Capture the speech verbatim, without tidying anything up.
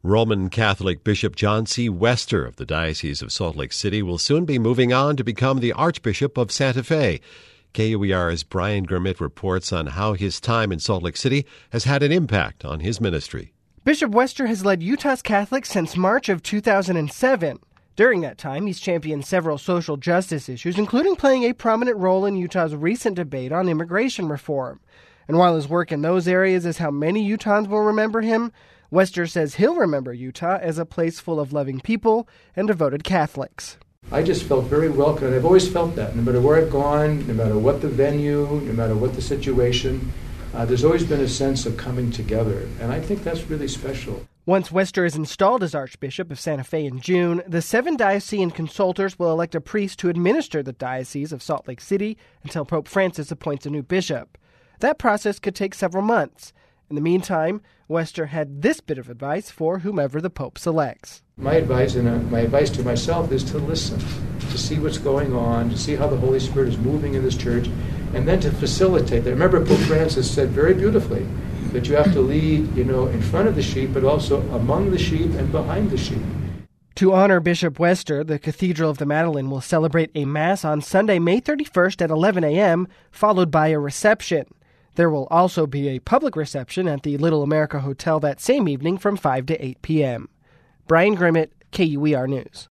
Roman Catholic Bishop John C. Wester of the Diocese of Salt Lake City will soon be moving on to become the Archbishop of Santa Fe. K U E R's Brian Grimmett reports on how his time in Salt Lake City has had an impact on his ministry. Bishop Wester has led Utah's Catholics since March of two thousand seven. During that time, he's championed several social justice issues, including playing a prominent role in Utah's recent debate on immigration reform. And while his work in those areas is how many Utahns will remember him, Wester says he'll remember Utah as a place full of loving people and devoted Catholics. I just felt very welcome, and I've always felt that. No matter where I've gone, no matter what the venue, no matter what the situation, uh, there's always been a sense of coming together, and I think that's really special. Once Wester is installed as Archbishop of Santa Fe in June, the seven diocesan consultors will elect a priest to administer the Diocese of Salt Lake City until Pope Francis appoints a new bishop. That process could take several months. In the meantime, Wester had this bit of advice for whomever the Pope selects. My advice and uh, my advice to myself is to listen, to see what's going on, to see how the Holy Spirit is moving in this church, and then to facilitate that. Remember, Pope Francis said very beautifully that you have to lead, you know, in front of the sheep, but also among the sheep and behind the sheep. To honor Bishop Wester, the Cathedral of the Madeleine will celebrate a Mass on Sunday, May thirty-first at eleven a.m., followed by a reception. There will also be a public reception at the Little America Hotel that same evening from five to eight p.m. Brian Grimmett, K U E R News.